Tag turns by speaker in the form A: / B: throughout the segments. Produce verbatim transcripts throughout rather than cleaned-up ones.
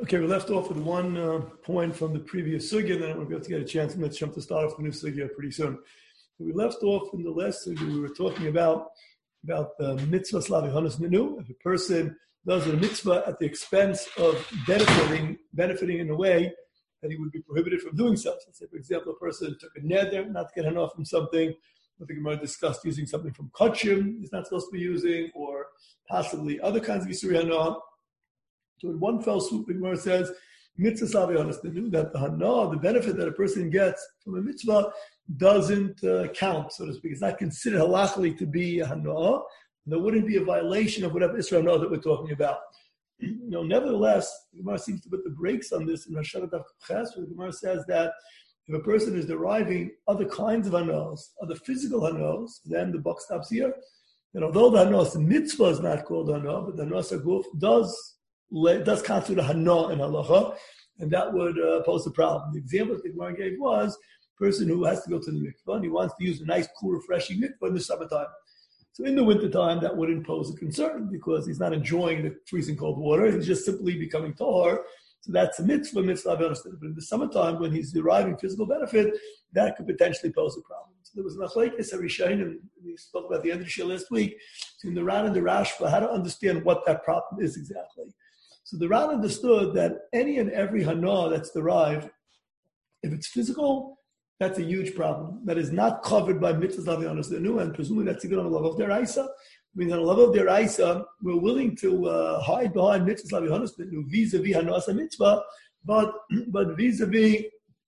A: Okay, we left off with one uh, point from the previous sugya, and then we're going to get a chance. Let's jump to start off the new sugya pretty soon. We left off in the last sugya. We were talking about about the mitzvah slavi hanas nenu. If a person does a mitzvah at the expense of benefiting, benefiting in a way that he would be prohibited from doing so. So let's say, for example, a person took a neder not to get hana from something. I think we discussed using something from kachim he's not supposed to be using, or possibly other kinds of yisuri hana. So in one fell swoop, the Gemara says, mitzvah slavi hanas nenu, that the hana, the benefit that a person gets from a mitzvah, doesn't uh, count, so to speak. It's not considered halachically to be a hana. There wouldn't be a violation of whatever Israel hana that we're talking about. You know, nevertheless, the Gemara seems to put the brakes on this in Rosh Hashanah Ches, where the Gemara says that if a person is deriving other kinds of hanas, other physical hanas, then the buck stops here. And although the hanas mitzvah is not called hana, but the hanas aguf does does constitute a hana in halacha, and that would uh, pose a problem. The example that the Gemara gave was a person who has to go to the mikvah and he wants to use a nice, cool, refreshing mikvah in the summertime. So in the wintertime, that wouldn't pose a concern because he's not enjoying the freezing cold water. He's just simply becoming tahor. So that's a mitzvah, mitzvah, I understand. But in the summertime, when he's deriving physical benefit, that could potentially pose a problem. So there was an achlekes harishayin, and we spoke about the end of the shir last week, between the Ran and the Rashba, how to understand what that problem is exactly. So the Ran understood that any and every hana that's derived, if it's physical, that's a huge problem. That is not covered by mitzvahs slavi hanas nenu, and presumably that's even on the level of deraisa. I mean, on the level of deraisa, we're willing to uh, hide behind mitzvahs slavi hanas nenu vis-a-vis hanas mitzvah, but but vis-a-vis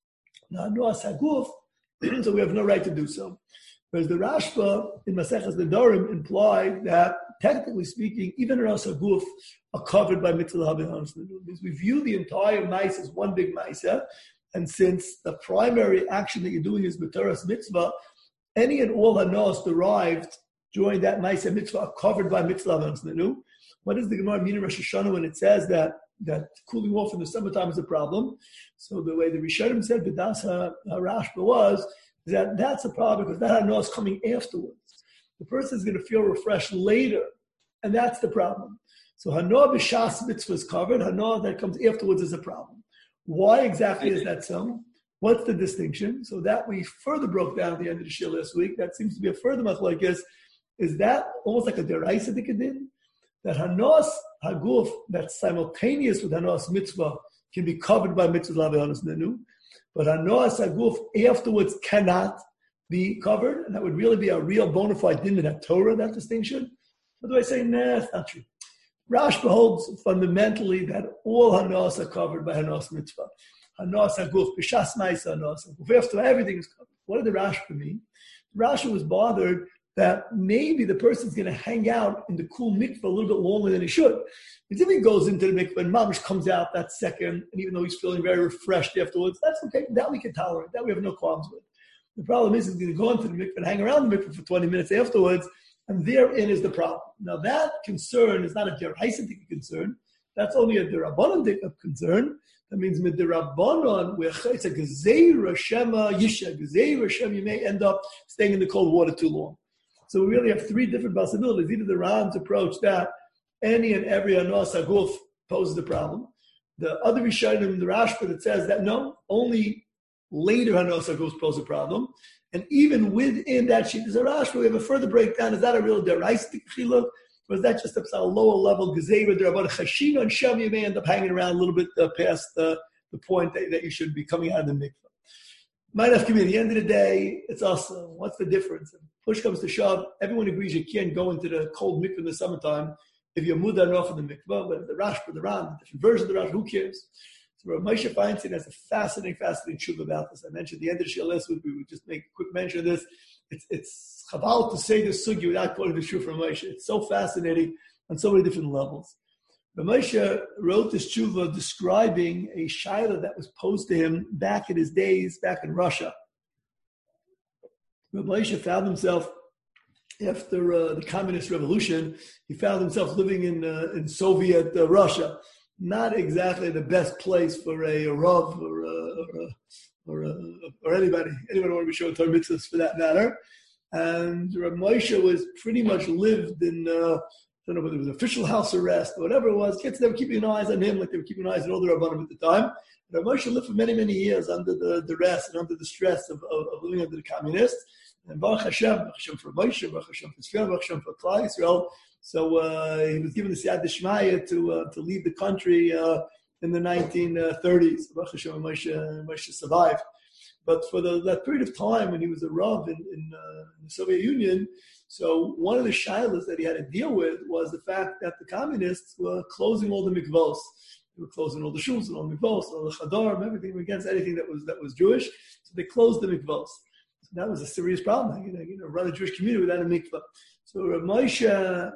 A: hanas haguf, so we have no right to do so. Whereas the Rashba in Maseches Nedarim implied that, technically speaking, even hanas haguf are covered by mitzvahs slavi hanas nenu. Because we view the entire mice as one big mice. And since the primary action that you're doing is B'Toras mitzvah, any and all hanas derived during that Ma'aseh mitzvah are covered by mitzvah hanas nenu. What does the Gemara mean in Rosh Hashanah when it says that that cooling off in the summertime is a problem? So the way the Rishonim said B'das HaRashba was that that's a problem because that hana is coming afterwards. The person is going to feel refreshed later, and that's the problem. So hana b'shas mitzvah is covered. Hana that comes afterwards is a problem. Why exactly is that so? What's the distinction? So that we further broke down at the end of the shir last week. That seems to be a further machlokes. Is that almost like a deraisa dikadin? That hanas haguf that's simultaneous with hanas mitzvah can be covered by mitzvah slavi hanas nenu, but hanas haguf afterwards cannot be covered, and that would really be a real bona fide din in that Torah, that distinction. What do I say? Nah, it's not true. Rashba holds fundamentally that all hanas are covered by hanas mitzvah. Hanas haguf, b'shas ma'isa hanas haguf. After everything is covered. What did the Rashba mean? Rashba was bothered that maybe the person's going to hang out in the cool mikvah a little bit longer than he should. Because if he goes into the mikvah and mamish comes out that second, and even though he's feeling very refreshed afterwards, that's okay. That we can tolerate. That we have no qualms with. The problem is he's going to go into the mikvah and hang around the mikvah for twenty minutes afterwards, and therein is the problem. Now that concern is not a deraisa concern. That's only a derabanan concern. That means with derabanan, where it's a gezeira shema yisha, gezeira shema, you may end up staying in the cold water too long. So we really have three different possibilities. Either the Ram's approach that any and every hanas haguf poses the problem. The other Rishonim, the Rashba, that says that no, only later hanas haguf pose a problem. And even within that sheet, there's a Rashba, we have a further breakdown. Is that a real deraistic chiluk? Or is that just a lower level gezeira derabban chashina and shem? You may end up hanging around a little bit uh, past the, the point that, that you should be coming out of the mikvah. Might have come in. At the end of the day, it's awesome. What's the difference? If push comes to shove, everyone agrees you can't go into the cold mikvah in the summertime if you're muda enough in the mikvah. But the Rashba, the Ran, the different version of the Rashba, who cares? So Rav Moshe Feinstein has a fascinating, fascinating tshuva about this. I mentioned at the end of the shir last week. We would just make a quick mention of this. It's it's chaval to say this sugi without quoting the tshuva from Moshe. It's so fascinating on so many different levels. Rav Moshe wrote this tshuva describing a shaila that was posed to him back in his days, back in Russia. Rav Moshe found himself, after uh, the communist revolution, he found himself living in uh, in Soviet uh, Russia. Not exactly the best place for a, a Rav or a, or, a, or, a, or anybody, anyone who want to be showing Torah mitzvahs for that matter. And Rav Moshe was pretty much lived in uh, don't know whether it was official house arrest or whatever it was. Kids, they were keeping eyes on him like they were keeping eyes on all the Rabbanim at the time. And Rav Moshe lived for many, many years under the duress and under the stress of, of, of living under the communists. And Baruch Hashem, Baruch Hashem for Moshe, Baruch Hashem for Israel, Baruch Hashem for Klal Yisrael. So uh, he was given the Siyad D'Shmaya to uh, to leave the country uh, in the nineteen thirties. Baruch Hashem, Moshe, Moshe survived. But for the, that period of time when he was a Rav in, in, uh, in the Soviet Union, so one of the shilas that he had to deal with was the fact that the communists were closing all the mikvos. They were closing all the shuls and all the mikvos, all the chadarim, everything against anything that was that was Jewish. So they closed the mikvos. So that was a serious problem. You know, you know run a Jewish community without a mikvah. So Rav Moshe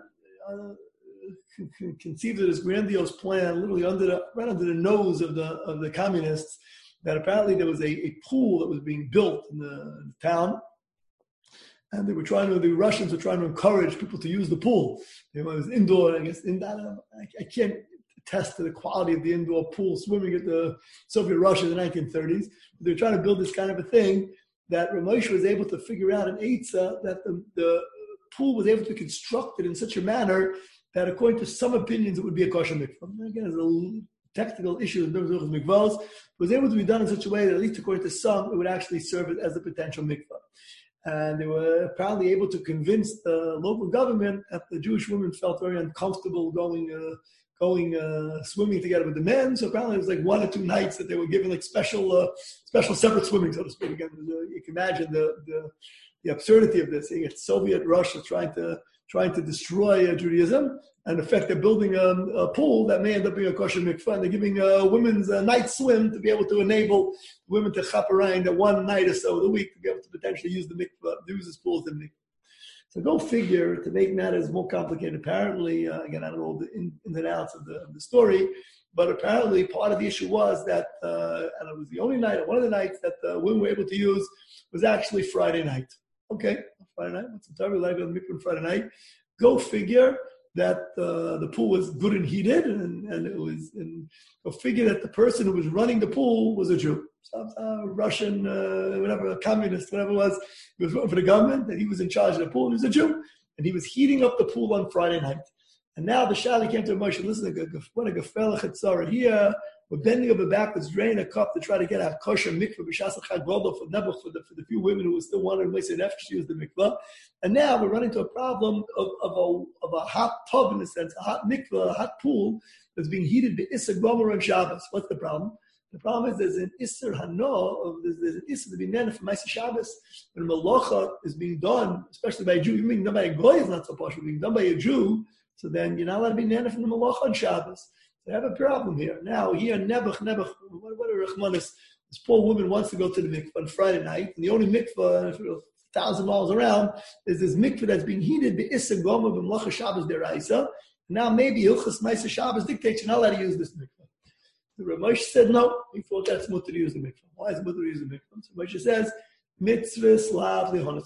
A: uh, conceived of this grandiose plan, literally under the right under the nose of the of the communists. That apparently there was a, a pool that was being built in the, in the town, and they were trying to, the Russians were trying to encourage people to use the pool. You know, it was indoor, I guess, in that, I, I can't attest to the quality of the indoor pool swimming at the Soviet Russia in the nineteen thirties. But they were trying to build this kind of a thing that Rav Moshe was able to figure out in Eitzah that the, the pool was able to be constructed in such a manner that according to some opinions it would be a kosher mikvah. Again, it's a technical issue in terms of mikvahs, was able to be done in such a way that at least according to some, it would actually serve as a potential mikvah. And they were apparently able to convince the local government that the Jewish women felt very uncomfortable going uh, going uh, swimming together with the men. So apparently it was like one or two nights that they were given like special uh, special separate swimming, so to speak. Again, you can imagine the, the the absurdity of this. You get Soviet Russia trying to trying to destroy uh, Judaism, and in fact they're building a, a pool that may end up being a kosher mikvah, and they're giving uh, women's a night swim to be able to enable women to chap around one night or so of the week to be able to potentially use the mikvah, use this pool as the mikvah. So go figure, to make matters more complicated, apparently, uh, again, I don't know the ins and outs of the, of the story, but apparently part of the issue was that, uh, and it was the only night, or one of the nights that the women were able to use was actually Friday night. Okay, Friday night, what's the time? We like on mikvah on Friday night. Go figure that uh, the pool was good and heated, and, and it was, and go figure that the person who was running the pool was a Jew. Some uh, Russian, uh, whatever, a communist, whatever it was, he was working for the government, and he was in charge of the pool, and he was a Jew. And he was heating up the pool on Friday night. And now the Shali came to Moshe, listen, what a gefelach etzara here. We're bending over backwards, draining a cup to try to get a kosher mikvah, b'shas chag gadol for Nebuch, for the, for the few women who still wanted to make nefesh to use the mikvah. And now we're running into a problem of, of, a, of a hot tub, in a sense, a hot mikvah, a hot pool that's being heated by Isser Gomer on Shabbos. What's the problem? The problem is there's an Isser Hano, there's, there's an Isser to be nana for Ma'aseh Shabbos. When Malacha is being done, especially by a Jew, even being done by a Goy is not so partial, being done by a Jew, so then you're not allowed to be nana from the Malacha on Shabbos. They have a problem here. Now, here, Nebuch, Nebuch, what, what a Rachmanis, this poor woman wants to go to the mikvah on Friday night, and the only mikvah, a thousand miles around, is this mikvah that's being heated, Be'issa Gomer, B'mlacha Shabbos Deraisa. Now, maybe Hilchas Ma'aseh Shabbos dictates you're not allowed to use this mikvah. The Rav Moshe said, no, he thought that's mutter to use the mikvah. Why is it mutter to use the mikvah? So Moshe says, mitzvahs lav lihonas.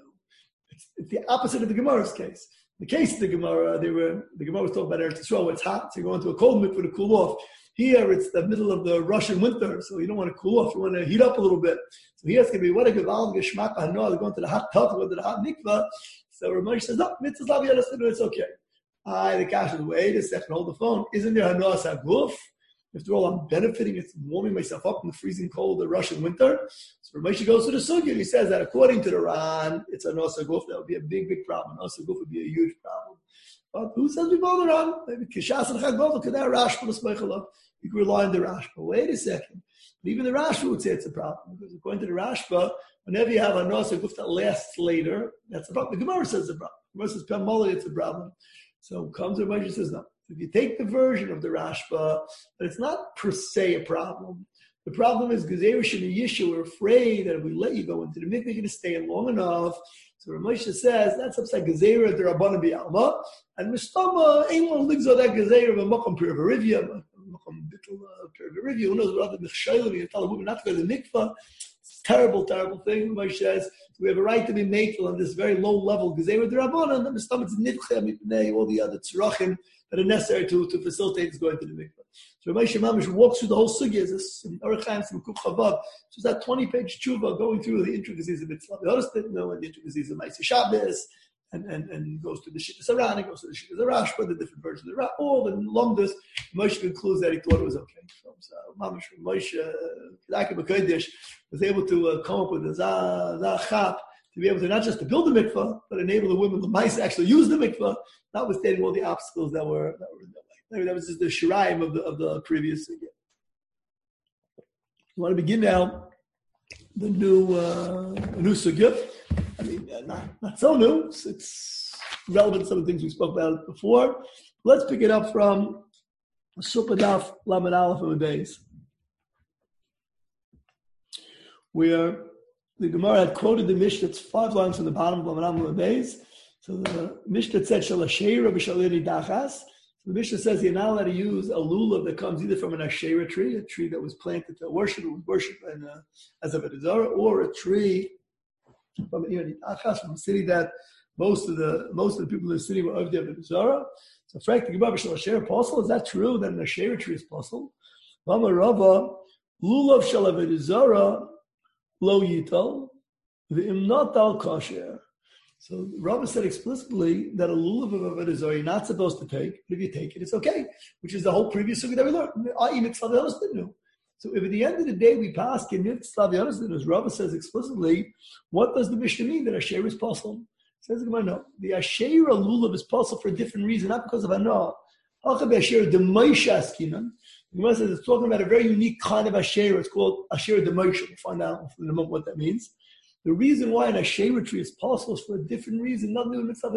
A: It's the opposite of the Gemara's case. The case of the Gemara, they were the Gemara was talking about Eretz Yisrael, where it's hot, so you go into a cold mikvah to cool off. Here, it's the middle of the Russian winter, so you don't want to cool off, you want to heat up a little bit. So here it's going to be, what a geval geshmak hano, they're going to the hot tub, going to the hot mikvah. So Rav Moshe says, no, mitzvahs lav lihonas, it's okay. I, the Kash, wait a second, hold the phone. Isn't there hanos haguf? After all, I'm benefiting, it's warming myself up in the freezing cold of the Russian winter. So Rav Moshe goes to the Sugya and he says that according to the Ran, it's a Nos HaGuf. That would be a big, big problem. Nos HaGuf would be a huge problem. But who says we follow the Ran? Maybe Kishas and Chag Look at that Rashba, the Smeichel. You can rely on the Rashba. Wait a second. But even the Rashba would say it's a problem. Because according to the Rashba, whenever you have a Nos HaGuf that lasts later, that's a problem. The Gemara says it's a problem. The Gemara says Pem Molly, it's a problem. So comes Rav Moshe says no. If you take the version of the Rashba, but it's not per se a problem. The problem is Gezerish and Yishu are afraid that if we let you go into the mikveh, you're going to stay in long enough. So Rav Moshe says that's upside Gezerah the Rabbanan B'Alma, and Mishtama ain't one ligzo that Gezerah b'makom perverivia, b'makom bittul perverivia. Who knows what other mechshaylim you tell a woman not to go to the mikveh? It's a terrible, terrible thing. Rav Moshe says we have a right to be makel on this very low level Gezerah the Rabbanan, and Mishtama it's nidche mipnei all the other tzrachim that are necessary to, to facilitate this going to the mikveh. So Rav Moshe Mamish walks through the whole sugya. This in Orach Chaim Simkuf Chavav. So it's that twenty-page tshuva going through the intricacies of mitzvah. The others didn't know and the intricacies of Ma'aseh Shabbos and, and, and goes to the Shittas Aran, and goes to the Shittas Rashba, the different versions of the Ra, all the Lomdas. Moshe concludes that he thought it was okay. So, so Mamash Moshe Kedaka B'Kodesh was able to uh, come up with a Zachap to be able to not just to build the mikvah, but enable the women, the mice, to actually use the mikvah, notwithstanding all the obstacles that were that were in the way. Maybe that was just the shiraim of the of the previous again. We want to begin now the new uh, new sugya. I mean, uh, not not so new. It's, it's relevant to some of the things we spoke about before. Let's pick it up from Supadaf Lamed Aleph and Beis, where the Gemara had quoted the Mishnah. It's five lines from the bottom of Lamed Aleph and Beis. So the Mishnah said Shalasheira b'Shaliri Dachas. The Mishnah says you're not allowed to use a lulav that comes either from an Asherah tree, a tree that was planted to worship, worship and, uh, as a Avodah, or a tree from, you know, from a city that most of the most of the people in the city were of the Avodah. So, Frank, the Gemara Shel Asherah apostle, is that true that an Asherah tree is possible? Mama Rava, lulav shel Avodah lo yital, v'im not al kosher. So Rava said explicitly that a lulav of Avodah Zarah you're not supposed to take, but if you take it, it's okay, which is the whole previous sugya that we learned. So if at the end of the day we pass in mitzvah, as Rava says explicitly, what does the Mishnah mean that Asherah is possible? Says the Gemara, no. The Asherah lulav is possible for a different reason, not because of Anah. The Gemara says it's talking about a very unique kind of Asherah. It's called Asherah D'Moshe. We'll find out in a moment what that means. The reason why an Asherah tree is possible is for a different reason, not new mitzvah.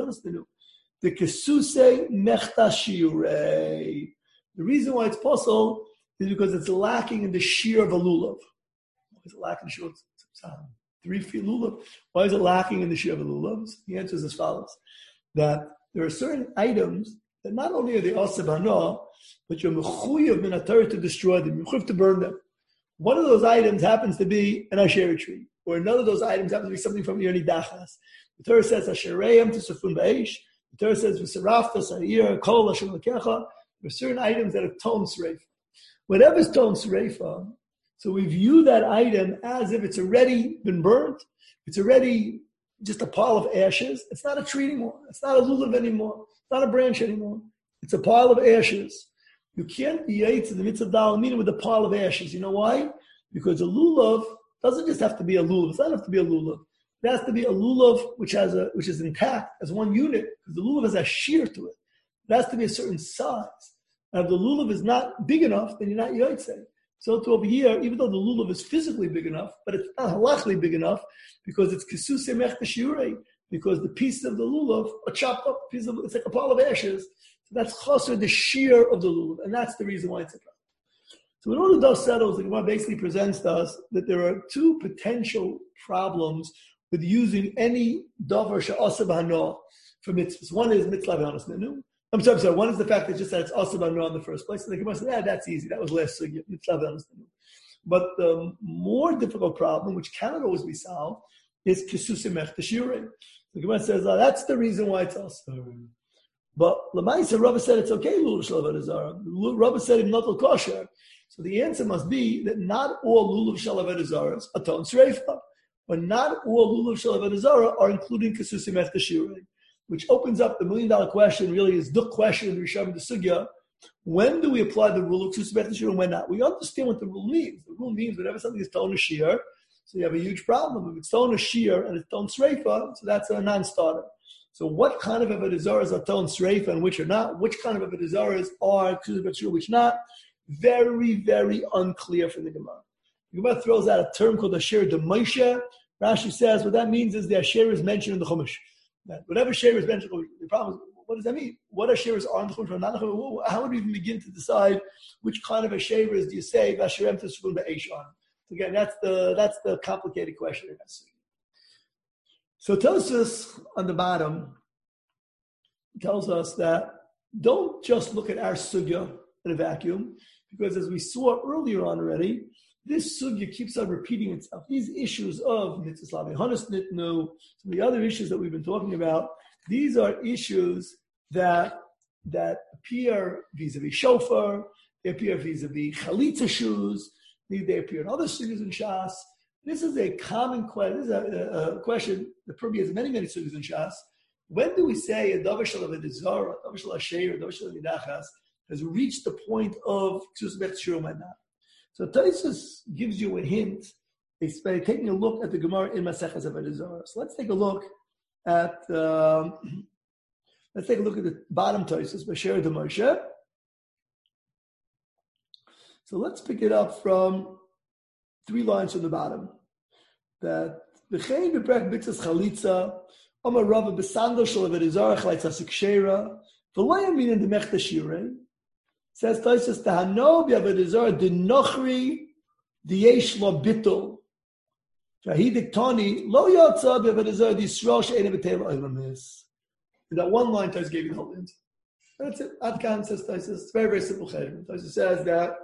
A: The kesuse mechta shiurei. The reason why it's possible is because it's lacking in the shear of a lulav. Why is it lacking in the shear? It's three feet lulav. Why is it lacking in the shear of a lulav? The answer is as follows: that there are certain items that not only are they aseh b'hana, but you're mechuyev min haTorah to destroy them. You're mechuyev to burn them. One of those items happens to be an Asherah tree, or another of those items happens to be something from Yoni Dachas. The Torah says Ashereim to Safun Ba'esh. The Torah says V'sarafta Sa'ir Kol Hashem Lekecha. There are certain items that are Ton Sreifa. Whatever's Ton Sreifa, so we view that item as if it's already been burnt. It's already just a pile of ashes. It's not a tree anymore. It's not a lulav anymore. It's not a branch anymore. It's a pile of ashes. You can't be yaitz in the mitzvah dal meaning with a pile of ashes. You know why? Because a lulav doesn't just have to be a lulav. It doesn't have to be a lulav. It has to be a lulav which has a which is intact as one unit, because the lulav has a shear to it. It has to be a certain size. And if the lulav is not big enough, then you're not yaitz. So to over here, even though the lulav is physically big enough, but it's not halachically big enough because it's kesuse mechta shiurei, because the pieces of the lulav are chopped up. Piece of, it's like a pile of ashes. So that's chaser, the shear of the lulav, and that's the reason why it's a problem. So when all the dust settles, the Gemara basically presents to us that there are two potential problems with using any davar she'aseh b'hana for mitzvahs. One is mitzvah v'hanas menu. I'm sorry, I'm sorry. One is the fact that just that it's aseh b'hana in the first place. And the Gemara says, yeah, that's easy. That was last sugya, mitzvah v'hanas menu. But the more difficult problem, which cannot always be solved, is kesuse mechta shiurei. The Gemara says, oh, that's the reason why it's aseh. But Lamaisa, Rava said it's okay, lulav shel Avodah Zarah. Rava said it's not kosher. So the answer must be that not all lulav shel Avodah Zarah are ton sreifa, but not all lulav shel Avodah Zarah are including kesuse mechta shiurei, which opens up the million dollar question. Really, is the question in the Rishon the sugya: when do we apply the rule of kesuse mechta shiurei and when not? We understand what the rule means. The rule means whenever something is ton shear, so you have a huge problem. If it's ton shear and it's ton sreifa, so that's a non-starter. So what kind of Avodah Zarahs are ton sreifa and which are not? Which kind of Avodah Zarahs are kesuse mechta shiurei, which not? Very, very unclear from the Gemara. The Gemara throws out a term called Asherah D'Moshe. Rashi says what that means is the Asherah is mentioned in the Chumash. That whatever Asherah is mentioned in the Chumash, the problem is, what does that mean? What Asherahs are in the Chumash or not in the Chumash? How would we even begin to decide which kind of Asherahs do you say Asherah to Sukun Ba'esh on? So again, that's the that's the complicated question. So Tosfos on the bottom tells us that don't just look at our sugya in a vacuum, because as we saw earlier on already, this sugya keeps on repeating itself. These issues of mitzvah hanas nitnu, some of the other issues that we've been talking about, these are issues that that appear vis-a-vis shofar, they appear vis-a-vis chalitza shoes, they, they appear in other sugyas in Shas. This is a common question. This is a, a, a question that permeates many, many sugyas in Shas. When do we say a davar shel avodah zara, davar shel asher, davar shel nidachas has reached the point of ksus bechshur manah? So Taisus gives you a hint by taking a look at the Gemara in Maseches Avodah Zarah. So let's take a look at um, let's take a look at the bottom Taisus, Basher de Moshe. So let's pick it up from three lines from the bottom. That B'chein b'prek b'tzas chalitza, Amar Rava b'sandal shel Avodah Zarah chalitza sikshera, v'lo yamin in the mechta shirei. Says Taisus, Tahano b'Avodah Zarah d'nochri d'yesh lo bittul. Shahidiktani lo yotza b'Avodah Zarah d'Yisrael she'ena b'teva olamis. In that one line, Taisus gave you the whole hint. That's it. Adkan says Taisus. It's very, very simple. Taisus says that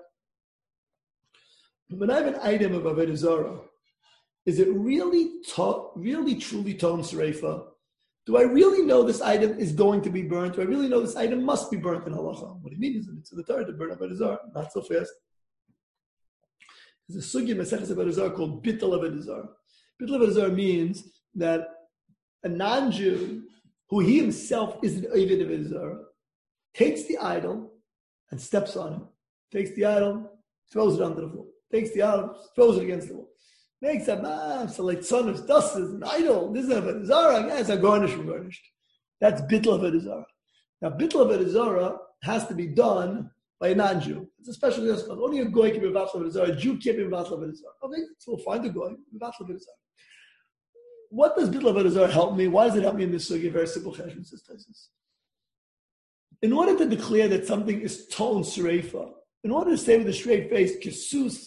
A: when I have an item of Avodah Zarah, is it really, to, really, truly ton sreifa? Do I really know this item is going to be burnt? Do I really know this item must be burnt in halacha? What do you mean? Is it to the Torah to burn Avodah Zarah? Not so fast. There's a sugi Maseches Avodah Zarah called Bittul Avodah Zarah. Bittul Avodah Zarah means that a non-Jew, who he himself is an Ovid Avodah Zarah, takes the idol and steps on it. Takes the idol, throws it onto the floor. Takes the idol, throws it against the wall. Makes a man, so like son of dust is an idol. This is Avodah Zarah. Yeah, it's a garnish from garnished. That's Bittul Avodah Zarah. Now, Bittul Avodah Zarah has to be done by a non-Jew. It's a special case. Only a goy can be Vatl Avodah Zarah. A Jew can't be Vatl Avodah Zarah. Okay, so we'll find a goy, Vatl Avodah Zarah. What does Bittul Avodah Zarah help me? Why does it help me in this sugi? Very simple cheshbon, says Taisus. In order to declare that something is ton sreifa, in order to say with a straight face, Kesus,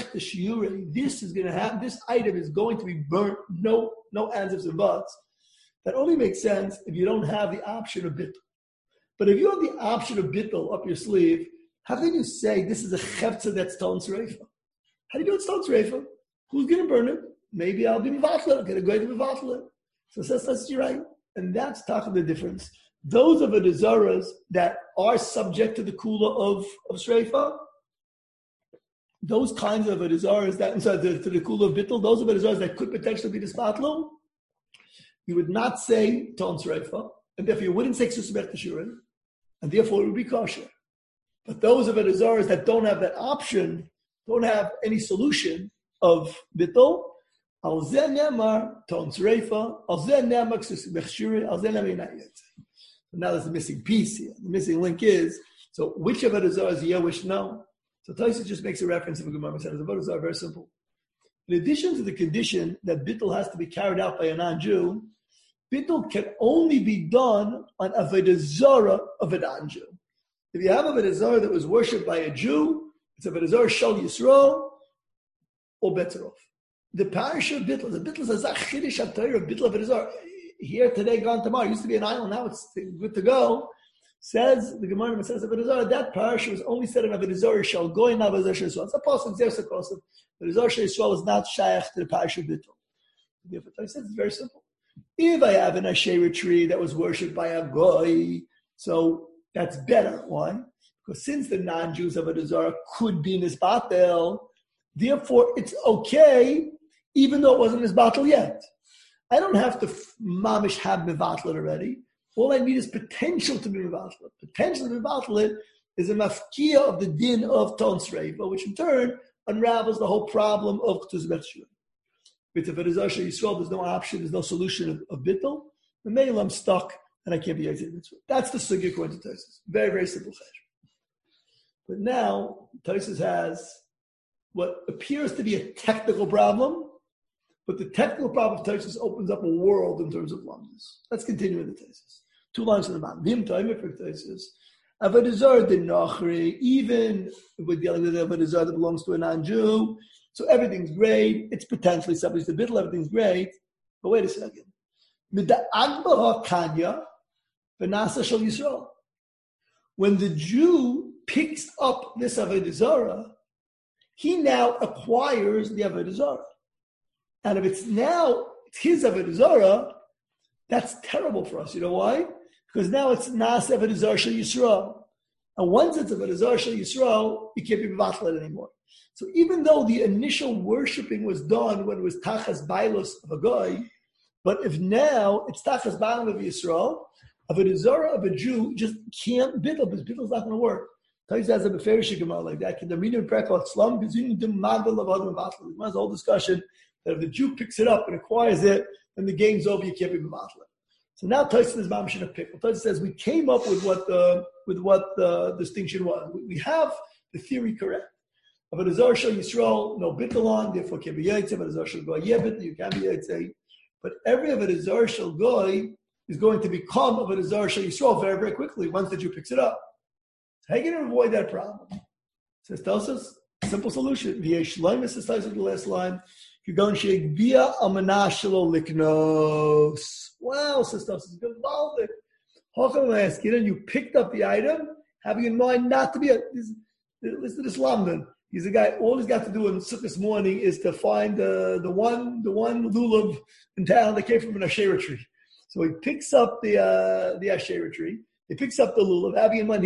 A: this is going to happen, this item is going to be burnt, no, no ands, ifs, and buts. That only makes sense if you don't have the option of bittul. But if you have the option of bittul up your sleeve, how can you say this is a chefza that's ton sreifa? How do you know it's ton sreifa? Who's going to burn it? Maybe I'll be mivatler, I'll get a guy to mivatler. So says that's right. And that's talking the difference. Those of the Zaras that are subject to the kula of, of Sreifa, those kinds of Zaras that, sorry, to, to the kula of Bittul, those of the Zaras that could potentially be dispatlu, you would not say Ton Sreifa, and therefore you wouldn't say Ksusubech Teshurin, and therefore it would be kosher. But those of the Zaras that don't have that option, don't have any solution of Bittul, Al Zeh Nemar, Ton Sreifa, Al Zeh Nemar Ksusubech Teshurin, Al Zeh Nemar Yinayet. Now there's a missing piece here. The missing link is, so which of Avodah Zarah is the Yewish? No. So Taisus just makes a reference to the Gemara. Says Avodah Zarah very simple. In addition to the condition that Bittul has to be carried out by a non-Jew, Bittul can only be done on Avodah Zarah of a non-Jew. If you have Avodah Zarah that was worshipped by a Jew, it's Avodah Zarah Shal Yisrael, or better off. The parish of Bittul, the Bittul is a Chidish HaTorah of Bittul Avodah Zarah. Here today, gone tomorrow. It used to be an island, now it's good to go. Says the Gemara says Avodah Zarah, that parish was only said in Avodah Zarah shall go in Avodah Zarah Yisrael. It's a possible, there's a possible. Avodah Zarah Yisrael is not shaykh to the parish of Bittul. Therefore, I said it's very simple. If I have an Asherah tree that was worshipped by a goy, so that's better. Why? Because since the non-Jews of Avodah Zarah could be nisbatel, therefore it's okay, even though it wasn't nisbatel yet. I don't have to mamish have mevatlet already. All I need is potential to be mevatlet. Potential to be mevatlet is a mafkia of the din of ton sreifa, which in turn unravels the whole problem of Ketuz Bet Shur. With Avodah Zarah Yisrael, there's no option, there's no solution of, of bittul. The mail I'm stuck and I can't be exited. That's the sugya according to Taisus. Very, very simple cheshbon. But now Taisus has what appears to be a technical problem. But the technical problem of Taisus opens up a world in terms of lungs. Let's continue with the Taisus. Two lines from the bottom. Vim Taimir for Taisus. Avodah Zarah Dinachri, even if we're dealing with Avodah Zarah that belongs to a non-Jew, so everything's great. It's potentially subject to bittul, everything's great. But wait a second. Mid'agba Kanya, Benasa Shal Yisrael. When the Jew picks up this Avodah Zarah, he now acquires the Avodah Zarah. And if it's now it's his Avodah Zarah, that's terrible for us. You know why? Because now it's Nas Avodah Zarah Shel Yisrael. And once it's Avodah Zarah Shel Yisrael, you can't be mevatlet anymore. So even though the initial worshipping was done when it was Tachas Bailos of a guy, But if now it's Tachas Ba'am of Yisrael, of a Zara of a Jew just can't biddle, because biddle's not going to work. Tais has a beferish gemara like that. Can the reader prepare Islam because you need to model of other battles. There's a whole discussion that if the Jew picks it up and acquires it, then the game's over. You can't be battling. So now Tais is Ma'am should have picked. Tais says we came up with what the with what the distinction was. We have the theory correct. Of a Zara shel Yisrael, no bittul on, therefore can be yaitze. But a Zara shel goy, yeah, bittul, you can be yaitze. But every of a Zara shel goy is going to become of a Zara shel Yisrael very very quickly once the Jew picks it up. How are you going to avoid that problem? Says Tosas, simple solution. V'yesh loimus is the last line. You're going to via amanashelo liknos. Wow, says Tosas, good involved it. How come I ask you? You picked up the item, having in mind not to be a. Listen to this Lamdan. He's a guy. All he's got to do in Sukkot morning is to find uh, the one, the one lulav in town that came from an Asherah tree. So he picks up the uh, the Asherah tree. He picks up the lulav, having in mind,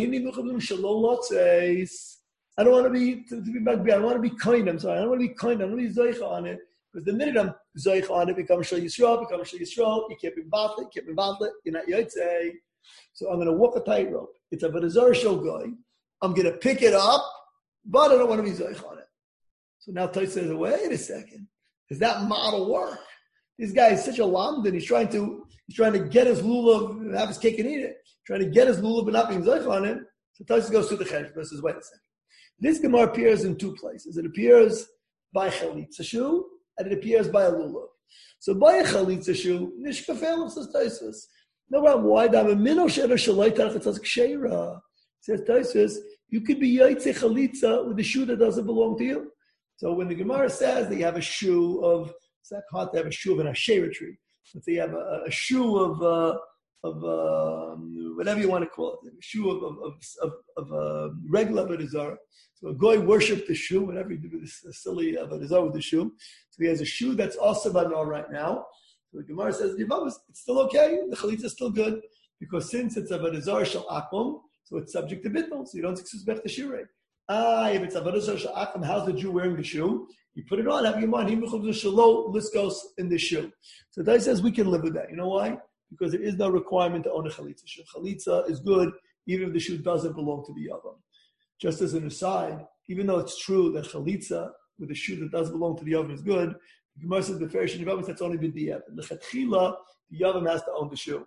A: I don't want to be, to, to be I don't want to be kind, I'm sorry, I don't want to be kind, I don't want to be zoicha on it, because the minute I'm zoicha on it, becomes Shal Yisrael, becomes Shal Yisrael, you can't be vatlet, you can't be vatlet, you're not yotzei. So I'm going to walk a tightrope. It's a Vadazar Shal Goy. I'm going to pick it up, but I don't want to be zoicha on it. So now Tais says, wait a second, does that model work? This guy is such a lamdan, he's trying to, he's trying to get his lulav, have his cake and eat it. Trying to get his lulav but not being zoich on it. So Tosfos goes through the chedesh. But says, wait a second. This Gemara appears in two places. It appears by chalitza shu and it appears by a lulav. So by a chalitza shu, nishkafel says Tosfos. No problem. Why? I'm a minnow sheder shalai tarach it says ksheira. Says Tosfos, you could be yaitze chalitza with a shoe that doesn't belong to you. So when the Gemara says that you have a shoe of, it's not hard to have a shoe of an asherah tree. Let's say you have a, a shoe of. Uh, of um, whatever you want to call it, a shoe of of of, of, of uh, regular Avodah. So a goy worshipped the shoe, whatever you do with this uh, silly Avodah with the shoe. So he has a shoe that's also banal right now. So the Gemara says, it's still okay, the chalitza is still good, because since it's Avodah shel akum, so it's subject to bittul, so you don't suspect the shirei. Ah, if it's Avodah shel akum, how's the Jew wearing the shoe? You put it on, have your mind, he mechuvz shelo liskos in the shoe. So Dai says we can live with that. You know why? Because there is no requirement to own a chalitza. Chalitza is good even if the shoe doesn't belong to the yavam. Just as an aside, even though it's true that chalitza with a shoe that does belong to the yavam is good, the Gemara says the Farish and Yavam that's only b'diavad. The chetchila, the yavam has to own the shoe.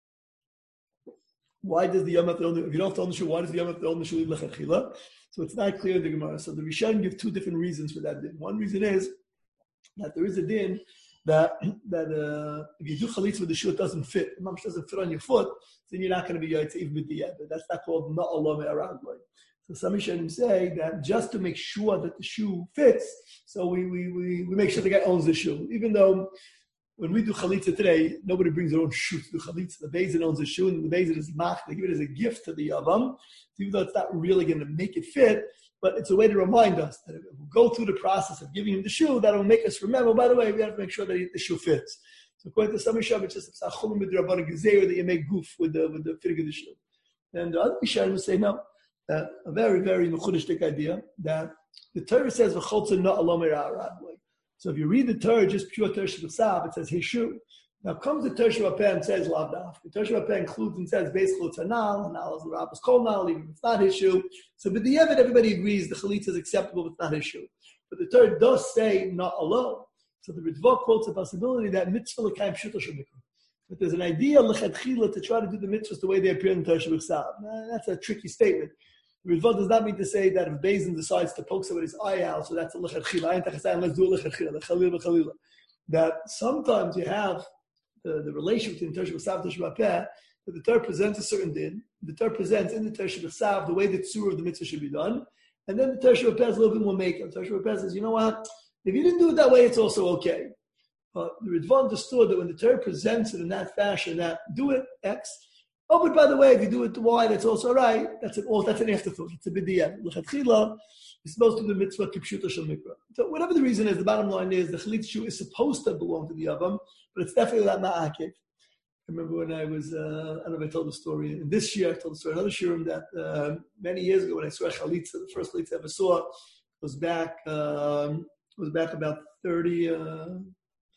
A: Why does the yavam have to own the? If you don't have to own the shoe, why does the yavam have to own the shoe? Lechetchila. So it's not clear in the Gemara. So the Rishonim give two different reasons for that din. One reason is that there is a din that that uh, if you do chalitza with the shoe, it doesn't fit. If it doesn't fit on your foot, then you're not going to be yaitz even with the yad. That's not called na'alom around. So some Rishonim say that just to make sure that the shoe fits, so we we we, we make sure the guy owns the shoe. Even though when we do chalitza today, nobody brings their own shoe to do chalitza. The Beis owns the shoe, and the Beis is mach. They give it as a gift to the yavam, even though it's not really going to make it fit. But it's a way to remind us that if we go through the process of giving him the shoe, that will make us remember, by the way, we have to make sure that the shoe fits. So according to some Rishonim, it's just a chulum with rabbanan gezeira that you make goof with the with the fitting of the shoe. And the other Rishonim will say no. That a very, very mechudishtik idea that the Torah says v'cholza na alom era'arad. So if you read the Torah, just pure Torah Shabbat, it says his shoe. Now comes the Torah Shabbat and says lavdaf. The Torah Shabbat includes and says basically it's anal, anal is the rabbi's kol nal, even if it's not his shoe. So but the Yevid, everybody agrees the chalitza is acceptable if it's not his shoe. But the Torah does say not alone. So the Ritva quotes a possibility that mitzvah l'kaim pshuto shemikra. But there's an idea l'chadchila to try to do the mitzvahs the way they appear in the Torah Shabbat. That's a tricky statement. The Ritva does not mean to say that if Bezin decides to poke somebody's eye out, so that's a l'chadchila. Let's do a l'chadchila. That sometimes you have The, the relation between Torah Shabbat and Torah Shabbat, that the Torah presents a certain din, the Torah presents in the Torah Shabbat the way the tzur of the mitzvah should be done, and then the Torah Shabbat is a little bit more maker. Torah Shabbat says, you know what, if you didn't do it that way, it's also okay. But the Ritva understood that when the Torah presents it in that fashion, that do it X, oh, but by the way, if you do it Y, that's also right, that's an, oh, that's an afterthought, it's a b'diavad. L'chatchila, it's supposed to be the mitzvah kipshuta shel mikra. So whatever the reason is, the bottom line is the chalitza shoe is supposed to belong to the yavam, but it's definitely not ma'akev. I remember when I was, uh, I don't know if I told the story, and this year I told the story, another shiurim that uh, many years ago when I saw a chalitza, the first chalitza I ever saw was back, um, was back about thirty, uh,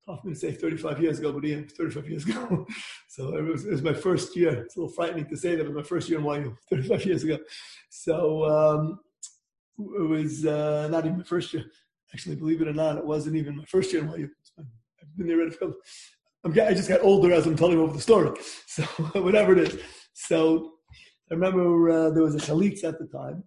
A: tough me to say thirty-five years ago, but yeah, thirty-five years ago. So it was, it was my first year. It's a little frightening to say that, but my first year in Y U, thirty-five years ago. So um, it was uh, not even my first year. Actually, believe it or not, it wasn't even my first year in Y U. I've been there already. I'm, I just got older as I'm telling over the story. So whatever it is. So I remember uh, there was a chalitza at the time,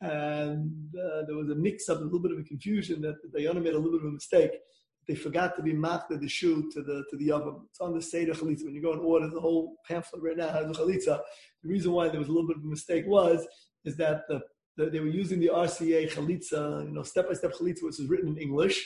A: and uh, there was a mix-up, a little bit of a confusion that the Dayanim made a little bit of a mistake. They forgot to be mafta the shoe to the to the yavam. It's on the Seder chalitza. When you go and order the whole pamphlet right now has a chalitza. The reason why there was a little bit of a mistake was is that the, the, they were using the R C A chalitza, you know, step-by-step chalitza, which is written in English.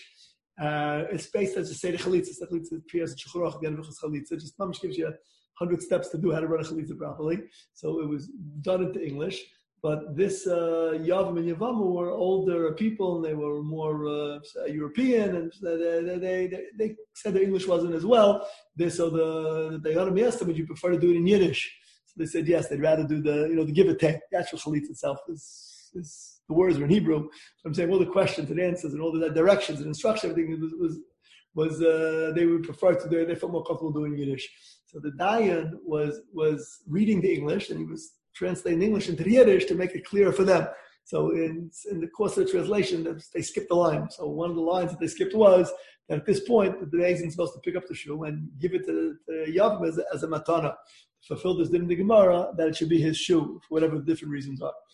A: Uh, it's based as a Seder chalitza. Seder chalitza appears in Shulchan Aruch, the end of chalitza. Just mamish gives you a hundred steps to do how to run a chalitza properly. So it was done into English. But this uh, Yavam and Yavamu were older people, and they were more uh, European, and they, they, they, they said their English wasn't as well. They, so the the Dayanim asked them, would you prefer to do it in Yiddish? So they said yes, they'd rather do the, you know, the give or take. The actual chalitza itself is, is, the words are in Hebrew. So I'm saying all the questions and answers and all the directions and instruction, everything was, was, was uh, they would prefer to do it, they felt more comfortable doing Yiddish. So the Dayan was, was reading the English, and he was translating English into the Yiddish to make it clearer for them. So in, in the course of the translation, they skipped a line. So one of the lines that they skipped was that at this point, the Beis Din is supposed to pick up the shoe and give it to the Yavam as, as a matana. Fulfill this din in the Gemara, that it should be his shoe, for whatever the different reasons are.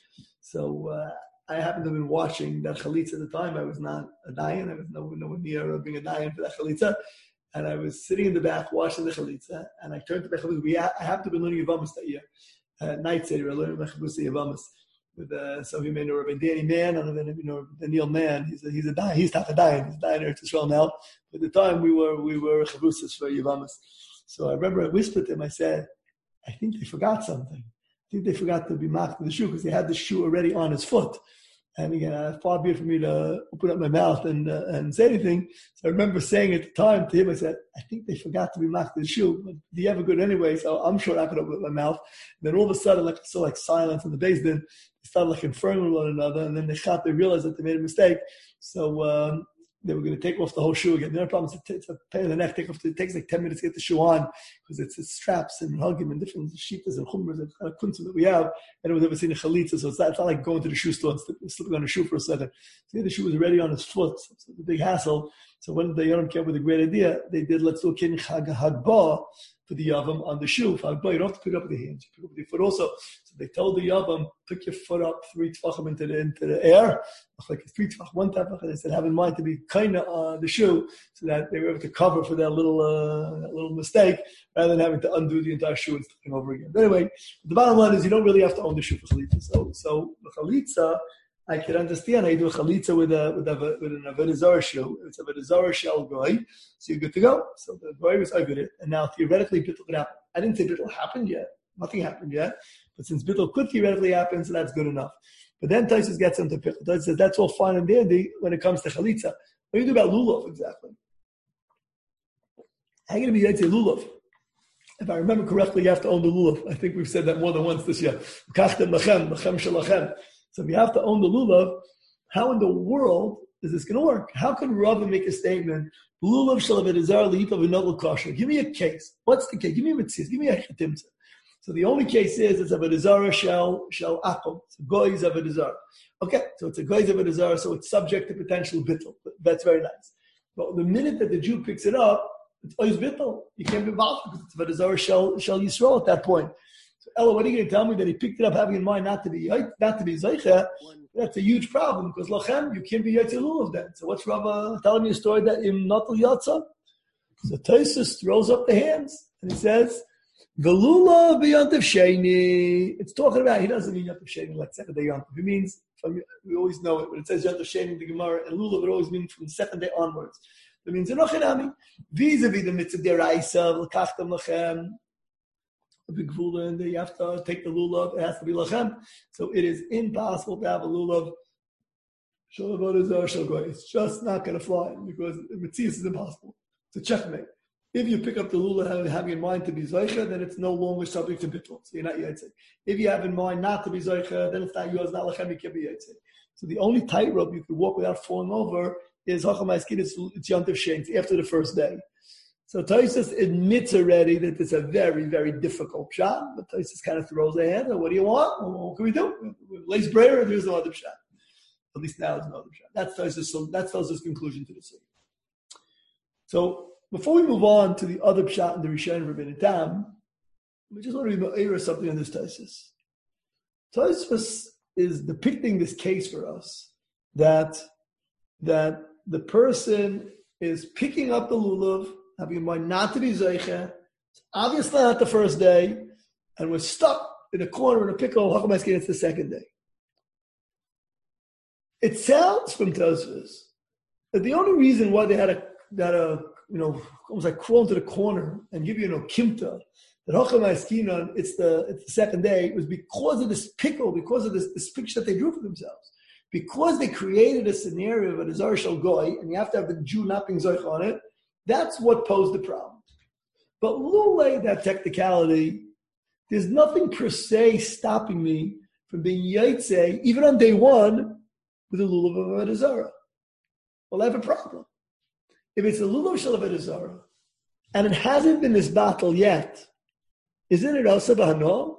A: So uh, I happened to have been watching that chalitza at the time. I was not a dayan. I was nowhere, nowhere near being a dayan for that chalitza. And I was sitting in the back watching the chalitza, and I turned to the chalitza. We ha- I happened to be learning Yavamas that year. Uh, night Seder, I learned Mechabusa Yavamas with uh, some of you may know Rabbi Danny Mann, and then you know Daniel Mann. He's a, he's a dayan. He's not a dayan. He's a dayan in Israel now. But at the time we were we were Chabusas for Yavamas. So I remember I whispered to him. I said, I think they forgot something. I think they forgot to be marked with the shoe because they had the shoe already on his foot. And again, uh, far be it for me to open up my mouth and uh, and say anything. So I remember saying at the time to him, I said, I think they forgot to be marked with the shoe. But do you have a good anyway? So I'm sure I could open up my mouth. And then all of a sudden, like I saw like silence in the Beis Din. They started like conferring with one another, and then they thought they realized that they made a mistake. So um, they were going to take off the whole shoe again. The other problem is it's a pain in the neck. Take off, it takes like ten minutes to get the shoe on because it's, it's straps and hugging and different sheetas and chumras and kind of kunzim that we have. And we've never seen a chalitza, so it's not, it's not like going to the shoe store and slipping on a shoe for a second. So the shoe was already on his foot. So it's a big hassle. So when the Yavam came up with a great idea, they did let's do a kin hagba for the Yavam on the shoe. For hagba, you don't have to pick up with the hands, you pick up with your foot also. So they told the Yavam, pick your foot up three tefachim into the into the air, like a three tefach, one tefach, and they said have in mind to be kind of uh, the shoe, so that they were able to cover for that little uh, that little mistake, rather than having to undo the entire shoe and starting over again. But anyway, the bottom line is you don't really have to own the shoe for chalitza. So so the chalitza, I can understand how you do a chalitza with a with a with an avodah zarah shoe. It's a avodah zarah shell goy, so you're good to go. So the goy was over it, and now theoretically bittul could happen. I didn't say bittul happened yet. Nothing happened yet, but since bittul could theoretically happen, so that's good enough. But then Taisus gets into bittul. Taisus says that's all fine and dandy when it comes to chalitza. What do you do about lulav exactly? How are you going to be yaitze lulav? If I remember correctly, you have to own the lulav. I think we've said that more than once this year. Kachtem lachem, lachem shalachem. So if you have to own the lulav, how in the world is this going to work? How can Rava make a statement? Lulav shalavedazar liitav v'nodel kosher. Give me a case. What's the case? Give me a mitzvah. Give me a chetimza. So the only case is it's a avodah shel shel akum. It's a goy's avodah. Okay, so it's a goy's avodah, so it's subject to potential bittul. That's very nice. But the minute that the Jew picks it up, it's always bittul. You can't be involved because it's avodah shel shel Yisrael at that point. So Ella, what are you going to tell me that he picked it up having in mind not to be not to be zeicha? That's a huge problem because lachem you can't be yaitze lulav then. So what's Rava telling me a story that im natal yatsa? So Taisus throws up the hands and he says, "The lulav b'yantiv sheni." It's talking about he doesn't mean yantiv sheni like second day yantiv. He means from, we always know it when it says yantiv sheni in the Gemara and lulav it always means from the second day onwards. It means enochinami vis-a-vis the mitzvah deraisa l'kachtem lachem. A big gvula, and you have to take the lulav. It has to be lachem. So it is impossible to have a lulav. It's just not going to fly because mitzias is impossible. It's a checkmate. If you pick up the lulav having in mind to be zeicha, then it's no longer subject to bittul. So you're not yaitze. If you have in mind not to be zeicha, then it's not yours, not lachem. You can't be yaitze. So the only tightrope you can walk without falling over is Hachamaiskid, it's, it's Yom Tov Shein, it's after the first day. So Tosfos admits already that it's a very, very difficult shot, but Tosfos kind of throws a hand. What do you want? Well, what can we do? Lace brayer, there's no other shot. At least now there's no other shot. That's Tosfos. So that's Tosfos' conclusion to the story. So before we move on to the other shot in the Rishon Rabbeinu Tam, we just want to be aware something on this Tosfos. Tosfos is depicting this case for us that that the person is picking up the lulav, having in mind not to be zeicha. It's obviously not the first day, and we're stuck in a corner in a pickle. How come I say it's the second day? It sounds from Tosfos that the only reason why they had a that a you know almost like crawl into the corner and give you a you know, kimta that Hacham Askinon, it's the it's the second day, was because of this pickle, because of this, this picture that they drew for themselves. Because they created a scenario of a Zar Shal Goy, and you have to have the Jew not being Zoich on it, that's what posed the problem. But lulei that technicality, there's nothing per se stopping me from being Yaitse, even on day one, with a lulav of a Zara. Well, I have a problem. If it's a lulav shel Avodah Zara, and it hasn't been this battle yet, isn't it also b'hano?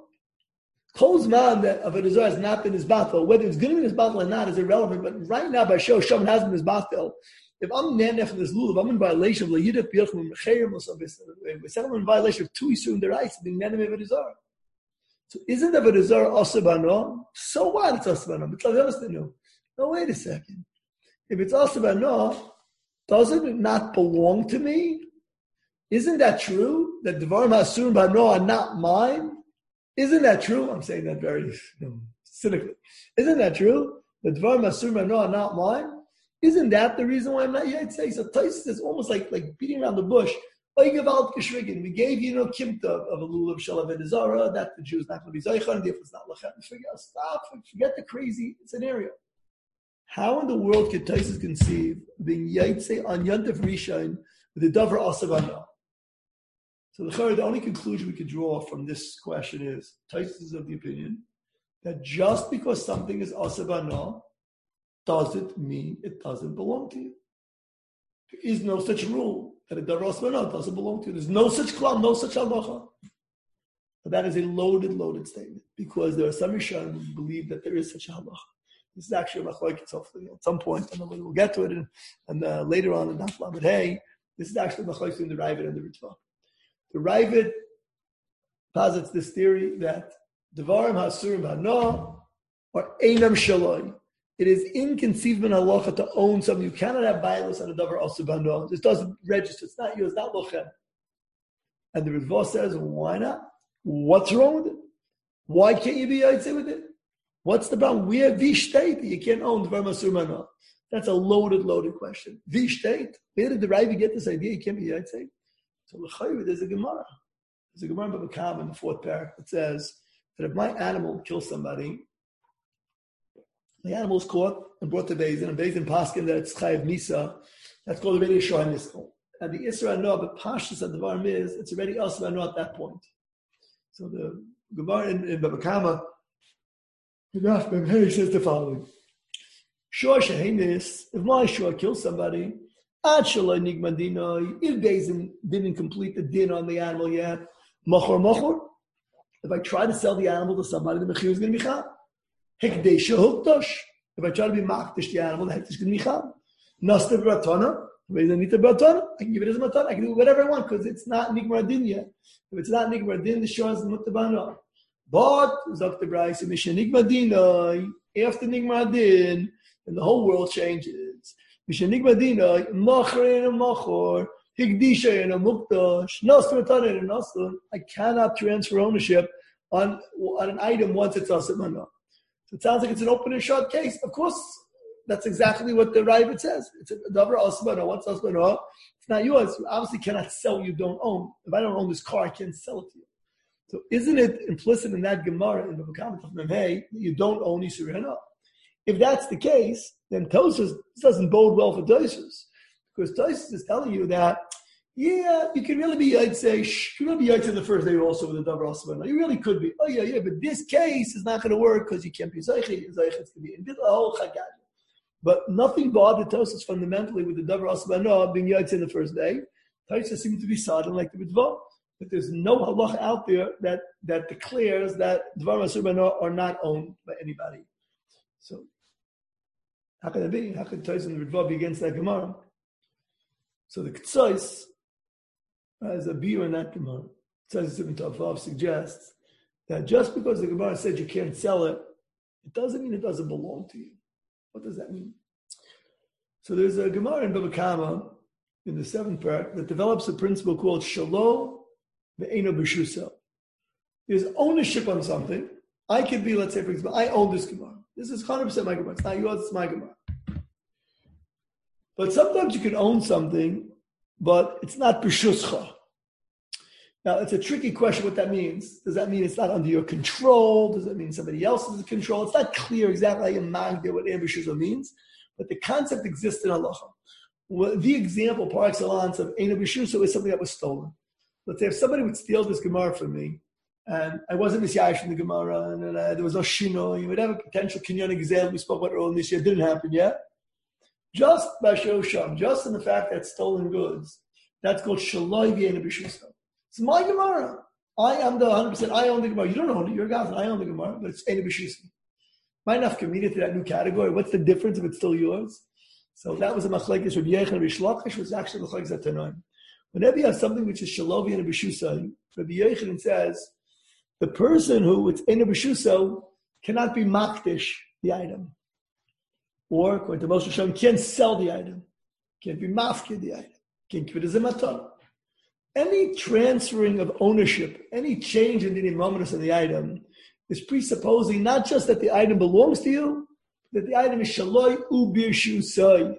A: Kol zman that Avodah Zara has not been his battle, whether it's going to be his battle or not is irrelevant. But right now, by show, Shaman has been his battle. If I'm nanef in this lulav, I'm in violation of leyidah piyachim mechayim or something. I'm in violation of two isurim derais being nanef Avodah Zara. So isn't Avodah Zara also b'hano? So what? It's also b'hano. But no, no, wait a second. If it's also b'hano, doesn't it not belong to me? Isn't that true? That Devarim Hasurim B'Hano are not mine? Isn't that true? I'm saying that very you know, cynically. Isn't that true? That Devarim Hasurim B'Hano are not mine? Isn't that the reason why I'm not yet saying? So Tosfos is almost like, like beating around the bush. We gave you, you know, kimta of a lulav shel Avodah Zara, that the Jew is not going to be Zaycha, and therefore it's not Lachem. Forget, stop, forget the crazy scenario. How in the world could Tosfos conceive being Yaitse on Yontif Rishon with the Davar Asavana? So the, the only conclusion we could draw from this question is, Tosfos is of the opinion that just because something is asabana, doesn't mean it doesn't belong to you. There is no such rule that a davar asabana doesn't belong to you. There's no such klal, no such halacha. But that is a loaded, loaded statement because there are some Rishonim who believe that there is such a halacha. This is actually a machlokes itself. At some point, and we'll get to it, and, and uh, later on in Daf Lamed Hey, this is actually machlokes in the Ravid and the Ritva. The Ravid posits this theory that Devarim Hasurim B'Hano are Einam Shaloi. It is inconceivable in halacha to own something. You cannot have bias on a Davar Asur B'Hano. This doesn't register. It's not you. It's not lochem. And the Ritva says, why not? What's wrong with it? Why can't you be Yaitse with it? What's the problem? We have V-State. You can't own Devarim Hasurim B'Hano. That's a loaded, loaded question. V-State? Where did the Ravid get this idea? You can't be Yaitse? So there's a Gemara. There's a Gemara in Baba Kama in the fourth parak that says that if my animal kills somebody, the animal is caught and brought to Beis Din, and Beis Din paskin that it's Chayav Misa, that's called already a Shoah Niskel. And the Isra Noah, but Pashtus at the Varim is, it's already Asma Noah at that point. So the Gemara in, in Baba Kama, he says the following: Shoah Shehenis, if my Shoah kills somebody, Ad Shalai Nigma Dinoi, if Beis Din didn't complete the din on the animal yet, Machor Machor, if I try to sell the animal to somebody, the Mechir is going to be Chab. Hekdesha Huktosh, if I try to be Makdish the animal, the Hekdesh is going to be Chab. Nasta Bratana, I can give it as a Matana, I can do whatever I want because it's not Nigma Din yet. If it's not Nigma Din, the Shah is Mutabana. But, Doctor Bryce, if it's Nigma Dinoi, after Nigma Din, then the whole world changes. I cannot transfer ownership on, on an item once it's asamana. So it sounds like it's an open and shut case. Of course, that's exactly what the Ravid says. It's a davar asamana. Once asamana, it's not yours. You obviously cannot sell what you don't own. If I don't own this car, I can't sell it to you. So isn't it implicit in that Gemara in the Bava Kama, hey, you don't own Yisur Hana? If that's the case, then Tosfos doesn't bode well for Tosfos, because Tosfos is telling you that, yeah, you can really be, I'd say, you can really be Yaitse the first day also with the Davar Asavana. You really could be. Oh yeah, yeah, but this case is not going to work because you can't be Zaychi. Zaychi is going to be in the whole Chagad. But nothing bothered Tosfos fundamentally with the Davar Asbano being Yaitz in the first day. Tosfos seem to be sodden like the Mitzvah. But there's no halacha out there that, that declares that Dvar Asbano are not owned by anybody. So, how can it be? How can Tosfos and the Mitzvah be against that Gemara? So the K'tzos has a beer in that Gemara. K'tzos Ibn Tavav suggests that just because the Gemara said you can't sell it, it doesn't mean it doesn't belong to you. What does that mean? So there's a Gemara in Bava Kama in the seventh parak that develops a principle called Shalom Ve'eno B'Shusa. There's ownership on something. I could be, let's say, for example, I own this Gemara. This is one hundred percent my Gemara. It's not yours, it's my Gemara. But sometimes you can own something, but it's not B'Shuscha. Now, it's a tricky question what that means. Does that mean it's not under your control? Does that mean somebody else is in control? It's not clear exactly how you magdir what Eibishuzah means, but the concept exists in halacha. Well, the example, par excellence, of Ein B'Shusah is something that was stolen. Let's say if somebody would steal this Gemara from me, and I wasn't misyayish from the Gemara, and uh, there was no shino, you would have a potential kinyan exam. We spoke about it earlier this year. It didn't happen yet. Just Bashir Sham, just in the fact that it's stolen goods, that's called Shaloi V'Ein B'Shusah. It's my Gemara. I am the one hundred percent, I own the Gemara. You don't own it, you're a guy, I own the Gemara, but it's Ein B'Shusah. Might enough committed to that new category. What's the difference if it's still yours? So that was a machlekes Rabbi Yechon and Rish Lakish was actually machlekes at Tanoim. Whenever you have something which is Shaloi V'Ein B'Shusah, Rabbi Yechon says, the person who it's Ein B'Shusah cannot be makdish the item. Or, according to Moshe Hashem, can't sell the item, can't be mafkid the item, can't keep it as a matana. Any transferring of ownership, any change in the imamatus of the item is presupposing not just that the item belongs to you, but that the item is shaloi u b'shusai.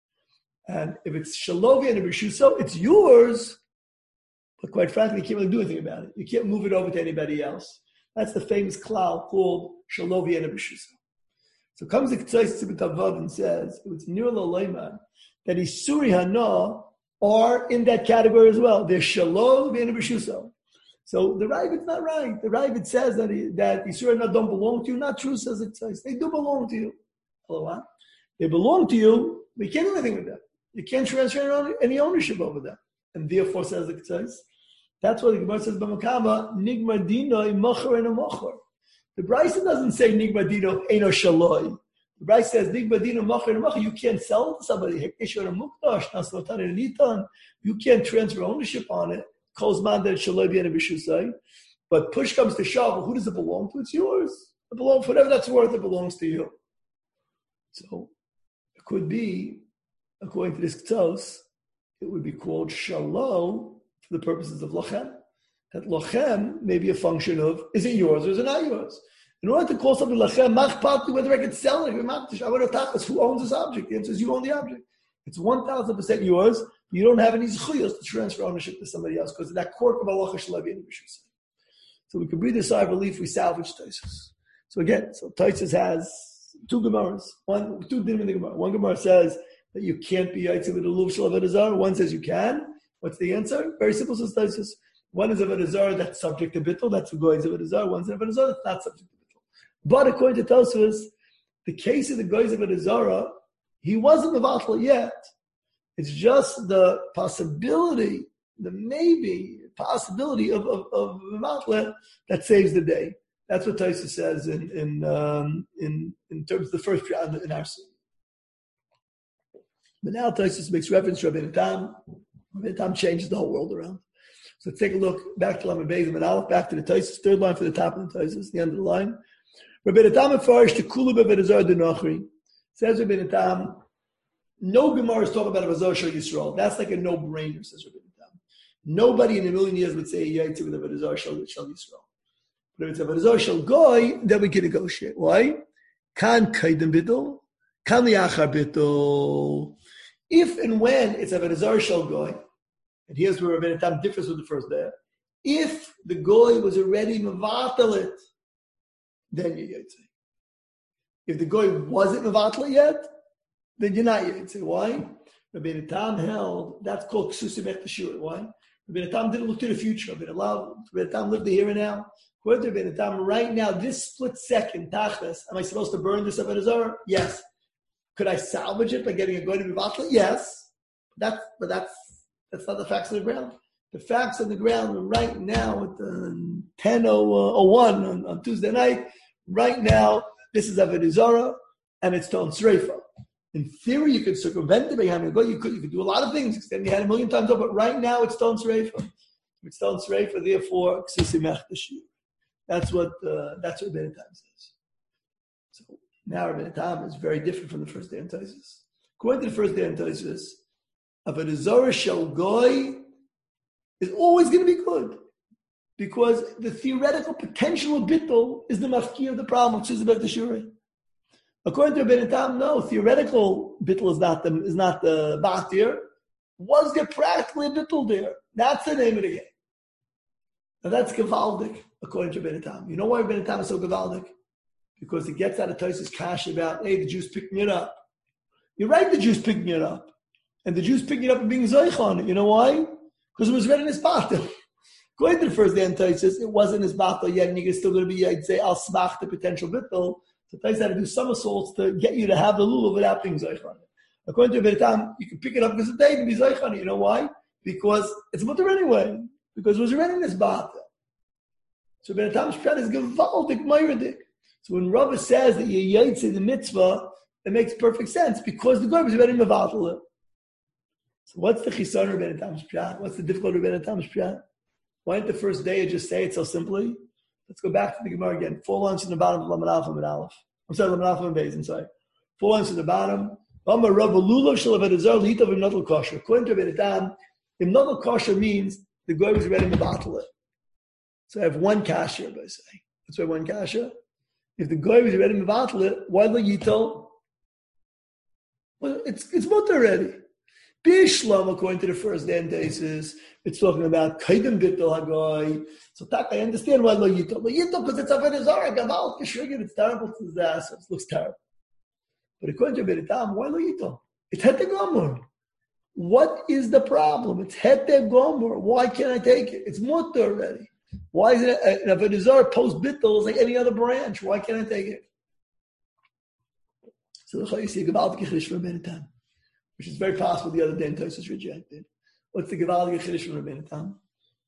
A: And if it's shaloi and b'shusai, it's yours, but quite frankly, you can't really do anything about it. You can't move it over to anybody else. That's the famous klal called shaloi and b'shusai. So comes the K'tzos Ibn Tavav and says, it's near l'leiman that Isuri Hana are in that category as well. They're Shalom V'Ein B'Shusah. So the Ravid not right. The Ravid says that he, that Isuri Hana don't belong to you. Not true, says the K'tzos. They do belong to you. Hello, they belong to you, but you can't do anything with them. You can't transfer any ownership over them. And therefore, says the K'tzos, that's why the Gemara says, B'Makama, Nigma Dino Mocher and a Mocher. The Bryson doesn't say Nigma Dino Eino Shaloi. The Bryson says Nigma Dino Macher and Macher. You can't sell it to somebody. You can't transfer ownership on it. But push comes to shove. Who does it belong to? It's yours. It belongs, whatever that's worth, it belongs to you. So it could be, according to this K'tzos, it would be called Shalom for the purposes of Lochem. That lochem may be a function of, is it yours or is it not yours? In order to call something lochem, machpati, whether I can sell it, I want to talk us, who owns this object? The answer is you own the object. It's one thousand percent yours, but you don't have any zechuyos to transfer ownership to somebody else because of that quirk of halacha shalavi and b'shusay. So we can breathe a sigh of relief, we salvage Tosfos. So again, so Tosfos has two Gemaras, one, two dinim in the Gemara. One Gemara says that you can't be yaitzi with a luv shel avodah zarah. One says you can. What's the answer? Very simple, says Tosfos. One is avodah zarah that's subject to bittul. That's the goy's avodah zarah. One's avodah zarah that's not subject to bittul. But according to Tosfos, the case of the goy's avodah zarah, he wasn't mevatel yet. It's just the possibility, the maybe possibility of of, of mevatel that saves the day. That's what Tosfos says in in um, in in terms of the first piyut in our suit. But now Tosfos makes reference to Rabbeinu Tam. Rabbeinu Tam changes the whole world around. So let's take a look back to Lamed Beis and Aleph, back to the Tosfos, third line for the top of the Tosfos, the end of the line. Rabbeinu Tam Mefarish to Kulu b'Avodah Zarah D'Nochri. Says Rabbeinu Tam, no Gemara is talking about Avodah Shel Yisrael. That's like a no-brainer, says Rabbeinu Tam. Nobody in a million years would say Yaitzi with Avodah Zarah Shel Yisrael. But if it's Avodah Zarah Shel Goy, then we can negotiate. Why? Kan kaidem bittul, kan liachar bittul. If and when it's Avodah Zarah Shel Goy, and here's where Rabbeinu Tam differs with the first day. If the goy was already mevatel it, then you're yaitzi. If the goy wasn't mevatel yet, then you're not yaitzi. Why? Rabbeinu Tam held that's called ksusim et teshua. Why? Rabbeinu Tam didn't look to the future. Rabbeinu Tam lived the here and now. According to Rabbeinu Tam, right now, this split second, tachlis, am I supposed to burn this avodah zarah? Yes. Could I salvage it by getting a goy to be vatla? Yes. That's, but that's that's not the facts on the ground. The facts on the ground right now at the ten oh one on, on Tuesday night, right now, this is Avodah Zarah, and it's Ton Sreifa. In theory, you could circumvent it by having a goy. You could, you could do a lot of things. Extend the hand a million times over, but right now it's Ton Sreifa. It's Ton Sreifa, therefore, Ksisimech the Shir. That's what uh, that's what Rebbeinu Tam says. So now Rebbeinu Tam is very different from the first day in Tosfos. According to the first day in Tosfos, Avodah Zarah shel goy is always going to be good, because the theoretical potential of bittul is the mafki of the problem of Ksisimech the Shir. According to Rebbeinu Tam, no, theoretical bittul is not the is not the batir. Was there practically a bittul there? That's the name of the game. Now that's Gavaldik, according to Rebbeinu Tam. You know why Rebbeinu Tam is so Gavaldik? Because he gets out of Tosfos Kash about, hey, the Jews picking it up. You're right, the Jews picking it up. And the Jews picking it up and being Zoich on it. You know why? Because it was read in his Batel. Going to the first day in Tosfos, it wasn't his Batel yet, and you're still going to be, I'd say, I'll smach the potential bittul. So Tosfos had to do somersaults to get you to have the lulav without being Zoich on it. According to Rebbeinu Tam, you can pick it up because today to be Zoich on it. You know why? Because it's mutter anyway. Because it was read in his Batel. So Rebbeinu Tam's pshat is Gavaldik Meiradik. So when Rava says that you yaitze the mitzvah, it makes perfect sense because the goy was ready to mevatel. So what's the chisan of Rebbeinu Tam's pshat? What's the difficulty of Rebbeinu Tam's pshat? Why didn't the first day just say it so simply? Let's go back to the Gemara again. Four lines in the bottom of Lamed Aleph and Aleph. I'm sorry, Lamed Aleph and Beis. I'm sorry. Four lines in the bottom. Amar Rava lulav shel Avodah Zarah lihitav im nadal kosher. According to Rebbeinu Tam, im nadal kosher means the goy was ready to mevatel it. So I have one kasha, I say. That's why one kasha. If the goy was ready to mevatel it, why the yitol? Well, it's it's mutter already. Bishlam, according to the first day in Tosfos, it's talking about kaidem bittul hagoy. So tak, I understand why lo yitol. Lo yitol because it's Avodah Zarah, gaval kishrigan. It's terrible to disaster. It looks terrible. But according to Rebbeinu Tam, why lo yitol? It's hete gomer. What is the problem? It's hete gomer. Why can't I take it? It's mutter already. Why is it an Avodah Zarah post bittul is like any other branch? Why can't I take it? So the you see Gavaldik Chiddush from Rebbeinu Tam, which is very possible the other day in Tosfos rejected. What's the Gavaldik Chiddush from Rebbeinu Tam?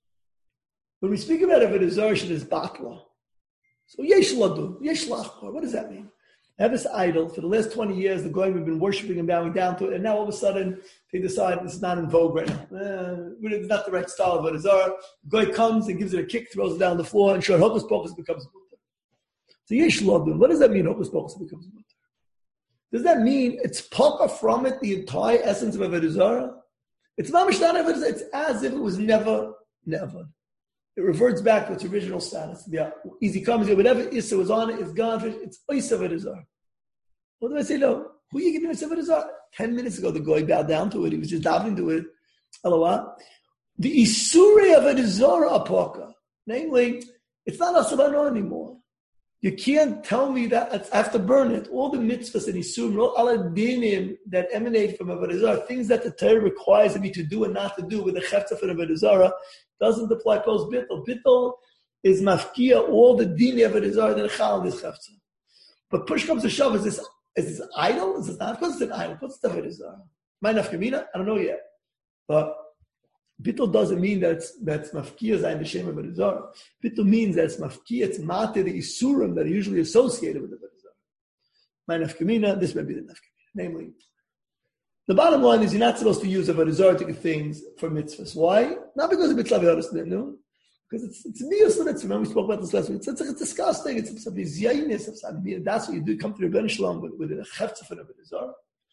A: When we speak about Avodah Zarah, it is batla. So yesh ladu, yesh lachor. What does that mean? I have this idol for the last twenty years. The goyim have been worshiping and bowing down to it, and now all of a sudden they decide this is not in vogue right now. Uh, it's not the right style of Avodah Zarah. The goy comes and gives it a kick, throws it down the floor, and sure, hocus pocus becomes mutter. So yesh ladu. What does that mean? Hocus pocus becomes mutter. Does that mean it's papa from it the entire essence of Avodah Zarah? It's mamish not Avodah Zarah. It's as if it was never, never. It reverts back to its original status. Yeah, easy comes, whatever Issa was on it is gone. It's Ois Avodah Zarah. What do I say? No. Who are you giving Avodah Zarah? Ten minutes ago, the guy bowed down to it. He was just diving to it. Hello, the Isurei Avodah Zarah apaka. Namely, it's not Asabano anymore. You can't tell me that I have to burn it. All the mitzvahs and Isurim, all aladinim that emanate from Avodah Zarah, things that the Torah requires me to do and not to do with the chefta for Avodah Zarah, doesn't apply post bittul. Bittul is mafkia all the dini of Avodah Zarah that are chal this chefta. But push comes to shove, is this is this idol? Is this not? Of course it's an idol. What's the Avodah Zarah? My nafkamina? I don't know yet. But bittul doesn't mean that it's, that's mafkia zayin b'shem Avodah Zarah. Bittul means that it's mafkia, it's mate the isurim that are usually associated with Avodah Zarah. My nafkamina, this may be the nafkamina. Namely, the bottom line is you're not supposed to use Avodah Zarah to get things for mitzvahs. Why? Not because of mitzvah no, because it's it's mitzvah mitzvah. Remember we spoke about this last week. It's, it's, it's disgusting. It's a bizayiness. That's what you do. Come to the Rebbeinu Shalom with, with a chefza for Avodah Zarah.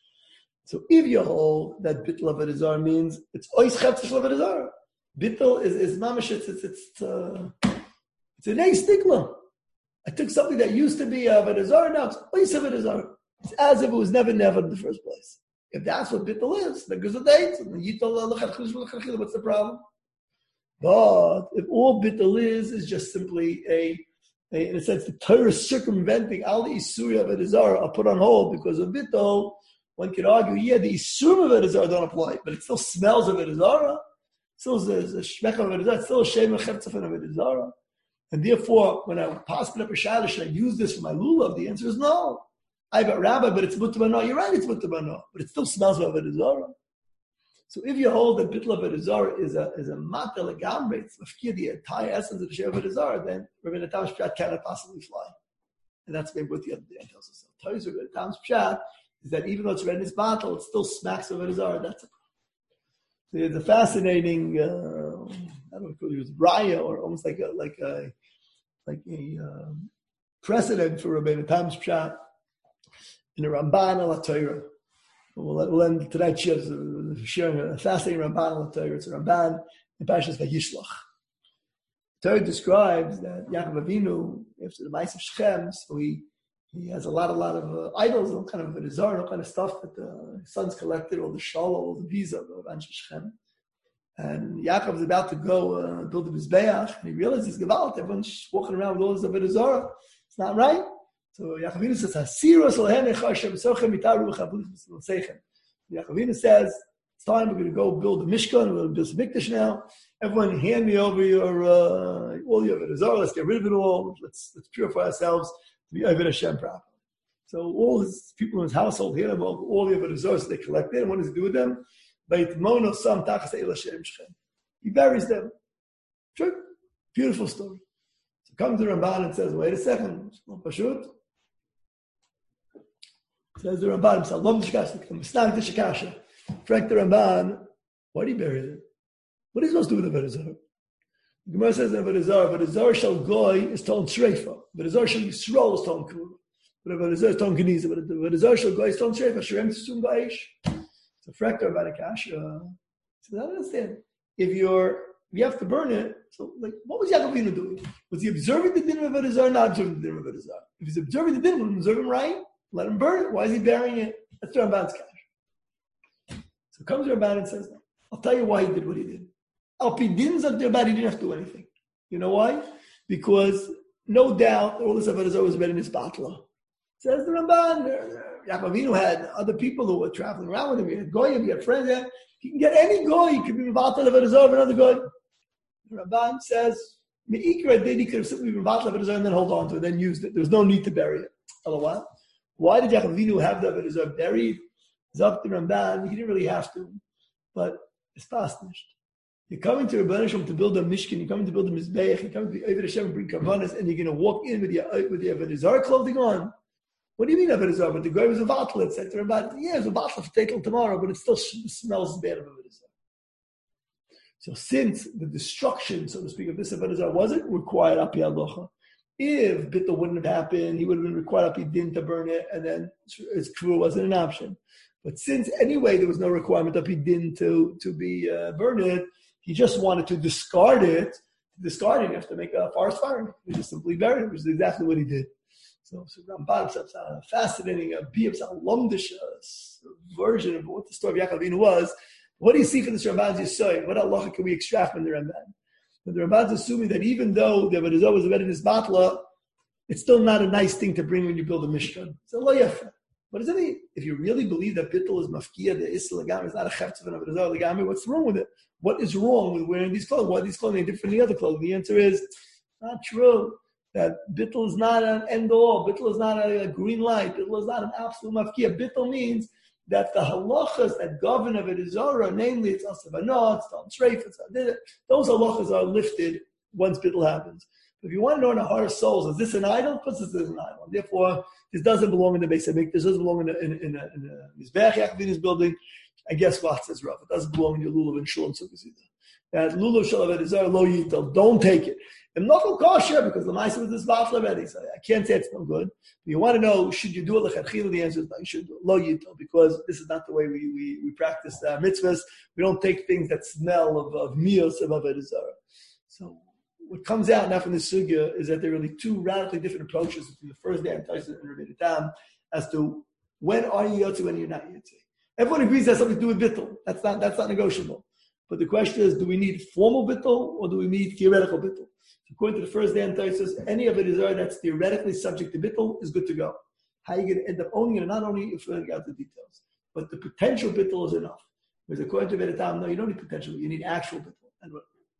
A: So if you hold that bittul Avodah Zarah means it's ois chefza for Avodah Zarah. Bittul is is mamish. It's it's it's uh, it's an eight stigla. I took something that used to be Avodah Zarah, now it's ois Avodah Zarah. It's as if it was never never in the first place. If that's what bittul is, then goes the date. What's the problem? But if all bittul is is just simply a, a in a sense, the Torah circumventing all the isuri of Avodah Zarah are put on hold because of bittul, one could argue, yeah, the isur of Avodah Zarah don't apply, but it still smells of Avodah Zarah. Still is a shmech of Avodah Zarah. It's still a shem of cheftzah of Avodah Zarah. And therefore, when I pass it up a shadow, should I use this for my lulav? The answer is no. I but Rabbi, but it's mutter bano. You're right, it's mutter bano, but it still smells of avodah zarah. So if you hold that bittul avodah zarah is a is a mata legamre, it's mafkir the entire essence of share avodah zarah, then Rabbeinu Tam's pshat cannot possibly fly, and that's maybe what the other day tells us. So Rabbeinu Tam's pshat is that even though it's read in his bottle, it still smacks of avodah zarah. That's a There's a fascinating, uh, I don't know if it was raya or almost like a like a like a um, precedent for Rabbeinu Tam's pshat in the Ramban al Torah. We'll, we'll end tonight's sharing a fascinating Ramban al Torah. It's a Ramban in Parshas Vayishlach. Torah describes that Yaakov Avinu, after the Ma'aseh Shechem, so he he has a lot, a lot of uh, idols, all kind of bizarre, all kind of stuff that the sons collected, all the shalom, all the visa of Anshe Shechem. And Yaakov is about to go uh, build a Mizbeach, and he realizes he's Gevalt. Everyone's walking around with all this Avodah Zarah. It's not right. So Yaakov Avinu says, "Hasiros lehem echashem sochem mitaru v'chabuz v'seichem." Yaakov Avinu says, "It's time. We're going to go build a Mishkan. We're going to build a Mikdash now. Everyone, hand me over your uh, all your Avodah Zarah. Let's get rid of it all. Let's let's purify ourselves to be Avodah Hashem properly." So all his people in his household hand him over all the Avodah Zarah they collected. And what does he do with them? He buries them. Sure. Beautiful story. So comes the Ramban and says, "Wait a second, it's not pashut." Says the Ramban himself, "Lom d'shkasha, m'snag d'shkasha." Frank the Ramban, why did he bury it? What is he supposed to do with the Avodah Zarah? The Gemara says in Avodah Zarah, "Avodah Zarah shall goy is told shreifa. Avodah Zarah shall yisrael is told kura. But Avodah Zarah is told geniza. But Avodah Zarah shall goy is told shreifa. Shrem tzum ba'esh." So Frank the Ramban Akasha says, "I don't understand. If you're if you have to burn it, so like, what was Yaakov Avinu doing? Was he observing the din of Avodah Zarah, not observing the din of Avodah Zarah? If he's observing the din, will he observe him right? Let him burn it. Why is he burying it?" That's the Ramban's cash. So comes the Ramban and says, "I'll tell you why he did what he did. Al pi din zok the Ramban, he didn't have to do anything. You know why? Because no doubt all this Avodah Zarah was read in his batla." Says the Ramban, Yaakov Avinu had other people who were traveling around with him. He had goyim, he had friends there. He can get any goy. He could be mevatel Avodah Zarah of another goy. The Ramban says, meikra did he could have simply been mevatel Avodah Zarah and then hold on to it, then used it. There was no need to bury it. Otherwise, why did Yaakov Avinu have the Avodah Zarah buried? Zok the Ramban, he didn't really have to, but it's pasnished. You're coming to Rebbeinu Shalom to build a Mishkan. You're coming to build a Mizbeach. You're coming to Avodah Hashem and bring kavanas, and you're going to walk in with your with the Avodah Zarah clothing on. What do you mean Avodah Zarah? But the guy was a bottle. It said to him about, yeah, it's a bottle for take till tomorrow, but it still smells bad of Avodah Zarah. So since the destruction, so to speak, of this Avodah Zarah wasn't required api halacha, if bittul wouldn't have happened, he would have been required api din to burn it, and then his crew wasn't an option. But since anyway there was no requirement api din to to be uh, burn it, he just wanted to discard it. Discard it, you have to make a forest fire. He just simply buried it, which is exactly what he did. So, so Ramban is a fascinating, a lomdish version of what the story of Yaakov Avinu was. What do you see from this Ramban's Yisrael? What halacha can we extract from the Ramban? But the Ramban's assuming that even though the Avodah Zarah was read in his batla, it's still not a nice thing to bring when you build a Mishkan. It's a lo yafa. What does it mean? If you really believe that bittul is mafkia, the isla legami is not a chefetz of an Avodah Zarah legami, what's wrong with it? What is wrong with wearing these clothes? Why are these clothing different than the other clothing? The answer is not true. That bittul is not an end all. Bittul is not a, a green light. Bittul is not an absolute mafkia. Bittul means that the halachas that govern Avodah Zarah, namely it's asavanot, it's on treif, it's on those halachas are lifted once bittul happens. If you want to know in the heart of souls, is this an idol? Because this is an idol. Therefore, this doesn't belong in the Beis Hamikdash. This doesn't belong in a, in, in a, in a Mizbeach Yaakov Avinu's building. And guess what? Says Rav. It doesn't belong in your lulav and shul and sukkah. That lulav shel Avodah Zarah lo yitel. Don't take it. And not kosher because the ma'aseh was this battle already. So I can't say it's no good. But you want to know, should you do it lechatchila? The answer is no, you should do it lo yitel because this is not the way we we, we practice uh, mitzvahs. We don't take things that smell of, of meals of Avodah Zarah. So what comes out now from this sugya is that there are really two radically different approaches between the first day and Taisa and Rabbeinu Tam as to when are you yotze, when you're not yotze. Everyone agrees that has something to do with bittul. That's not that's not negotiable. But the question is, do we need formal bittul or do we need theoretical bittul? According to the first day and Taisa, any of it is that's theoretically subject to bittul is good to go. How you going to end up owning it, not only if you figure out the details, but the potential bittul is enough. Whereas according to Rabbeinu Tam, no, you don't need potential, you need actual bittul. And what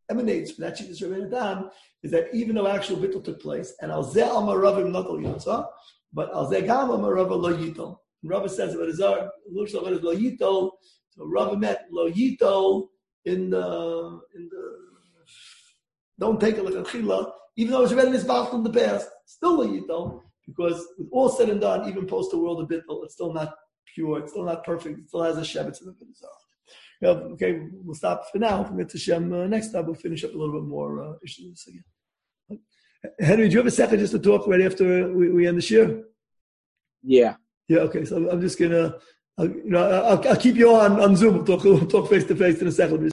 A: emanates from that Shittas Rabbeinu Tam is that even though actual bittul took place, and al zeh al maravim not al yotza, but al zeh gam al marava lo yitol. Rava says about Azar, looks like lo yitol. So Rava meant lo yitol in the in the. Don't take a look at chila, even though it's already misbounced in the past. Still lo yitol, because with all said and done, even post the world of bittul, it's still not pure. It's still not perfect. It still has a shevetz in the Azar. Yeah, okay, we'll stop for now. We'll get to Shem uh, next time. We'll finish up a little bit more uh, issues again. Henry, do you have a second just to talk right after we, we end the shir?
B: Yeah.
A: Yeah. Okay. So I'm just gonna, uh, you know, I'll, I'll keep you on on Zoom. We'll talk, we'll talk face to face in a second.